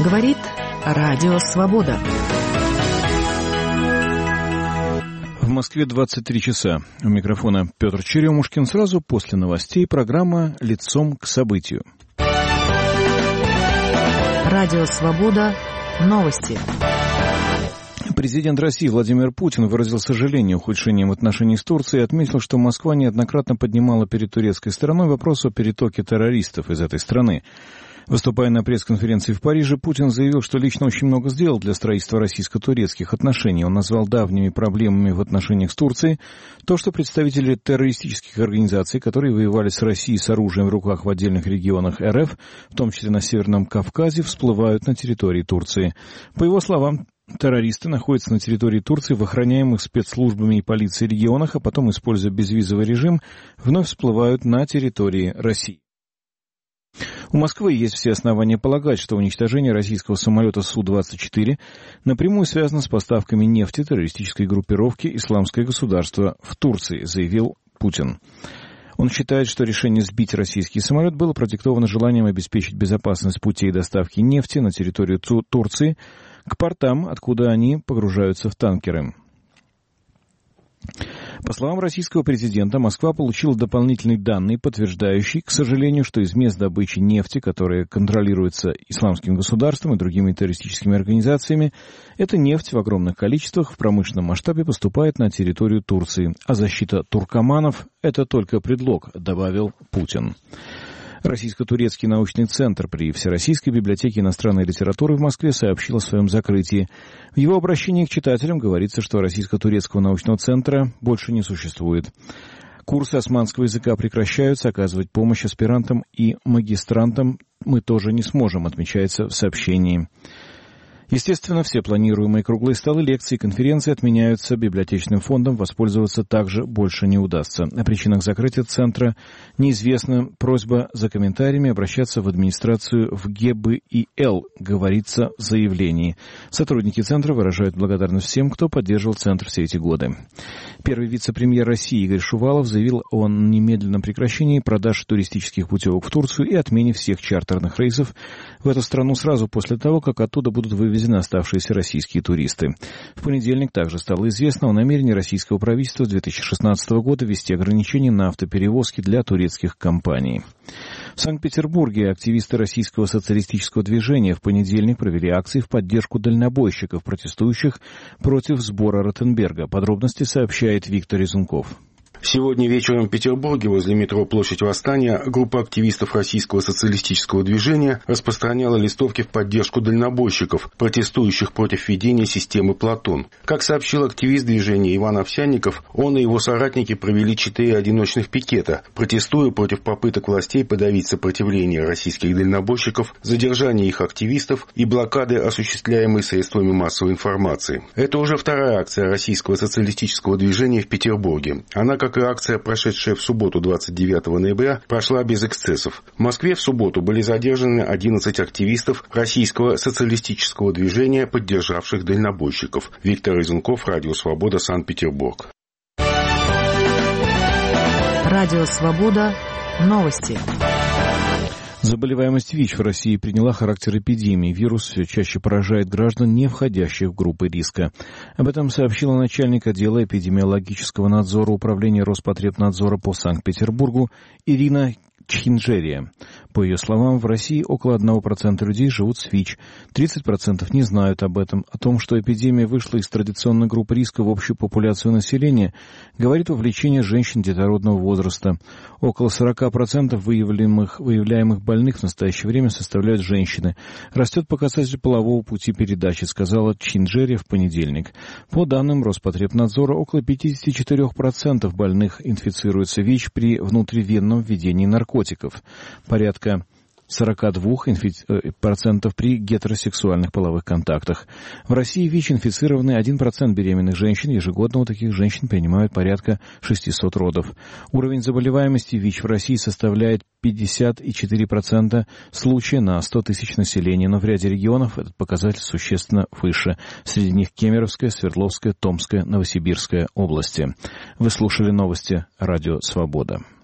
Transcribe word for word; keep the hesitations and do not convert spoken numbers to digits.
Говорит Радио Свобода. В Москве двадцать три часа. У микрофона Петр Черемушкин. Сразу после новостей программа «Лицом к событию». Радио Свобода. Новости. Президент России Владимир Путин выразил сожаление ухудшением отношений с Турцией и отметил, что Москва неоднократно поднимала перед турецкой стороной вопрос о перетоке террористов из этой страны. Выступая на пресс-конференции в Париже, Путин заявил, что лично очень много сделал для строительства российско-турецких отношений. Он назвал давними проблемами в отношениях с Турцией то, что представители террористических организаций, которые воевали с Россией с оружием в руках в отдельных регионах эр эф, в том числе на Северном Кавказе, всплывают на территории Турции. По его словам, террористы находятся на территории Турции в охраняемых спецслужбами и полицией регионах, а потом, используя безвизовый режим, вновь всплывают на территории России. У Москвы есть все основания полагать, что уничтожение российского самолета Су двадцать четыре напрямую связано с поставками нефти террористической группировки «Исламское государство» в Турции, заявил Путин. Он считает, что решение сбить российский самолет было продиктовано желанием обеспечить безопасность путей доставки нефти на территорию Турции к портам, откуда они погружаются в танкеры. По словам российского президента, Москва получила дополнительные данные, подтверждающие, к сожалению, что из мест добычи нефти, которые контролируются Исламским государством и другими террористическими организациями, эта нефть в огромных количествах в промышленном масштабе поступает на территорию Турции. А защита туркоманов – это только предлог, добавил Путин. Российско-турецкий научный центр при Всероссийской библиотеке иностранной литературы в Москве сообщил о своем закрытии. В его обращении к читателям говорится, что Российско-турецкого научного центра больше не существует. Курсы османского языка прекращаются, оказывать помощь аспирантам и магистрантам мы тоже не сможем, отмечается в сообщении. Естественно, все планируемые круглые столы, лекции и конференции отменяются. Библиотечным фондом воспользоваться также больше не удастся. О причинах закрытия центра неизвестно. Просьба за комментариями обращаться в администрацию в гэ бэ и эл, говорится в заявлении. Сотрудники центра выражают благодарность всем, кто поддерживал центр все эти годы. Первый вице-премьер России Игорь Шувалов заявил о немедленном прекращении продаж туристических путевок в Турцию и отмене всех чартерных рейсов в эту страну сразу после того, как оттуда будут вывезены оставшиеся российские туристы. В понедельник также стало известно о намерении российского правительства с две тысячи шестнадцатого года ввести ограничения на автоперевозки для турецких компаний. В Санкт-Петербурге активисты российского социалистического движения в понедельник провели акции в поддержку дальнобойщиков, протестующих против сбора Ротенберга. Подробности сообщает Виктор Резунков. Сегодня вечером в Петербурге возле метро Площадь Восстания группа активистов российского социалистического движения распространяла листовки в поддержку дальнобойщиков, протестующих против введения системы Платон. Как сообщил активист движения Иван Овсянников, он и его соратники провели четыре одиночных пикета, протестуя против попыток властей подавить сопротивление российских дальнобойщиков, задержания их активистов и блокады, осуществляемой средствами массовой информации. Это уже вторая акция российского социалистического движения в Петербурге. Она, как и акция, прошедшая в субботу двадцать девятого ноября, прошла без эксцессов. В Москве в субботу были задержаны одиннадцать активистов российского социалистического движения, поддержавших дальнобойщиков. Виктор Резунков, Радио Свобода, Санкт-Петербург. Радио Свобода. Новости. Заболеваемость ВИЧ в России приняла характер эпидемии. Вирус все чаще поражает граждан, не входящих в группы риска. Об этом сообщила начальник отдела эпидемиологического надзора Управления Роспотребнадзора по Санкт-Петербургу Ирина Чхинджерия. По ее словам, в России около одного процента людей живут с ВИЧ. тридцать процентов не знают об этом. О том, что эпидемия вышла из традиционной группы риска в общую популяцию населения, говорит вовлечение женщин детородного возраста. Около сорок процентов выявляемых, выявляемых больных в настоящее время составляют женщины. Растет показатель полового пути передачи, сказала Чхинджерия в понедельник. По данным Роспотребнадзора, около пятьдесят четыре процента больных инфицируются ВИЧ при внутривенном введении наркотиков. Порядка сорок два процента при гетеросексуальных половых контактах. В России ВИЧ инфицированы один процент беременных женщин. Ежегодно у таких женщин принимают порядка шестьсот родов. Уровень заболеваемости ВИЧ в России составляет пятьдесят четыре процента случая на сто тысяч населения, но в ряде регионов этот показатель существенно выше. Среди них Кемеровская, Свердловская, Томская, Новосибирская области. Вы слушали новости Радио Свобода.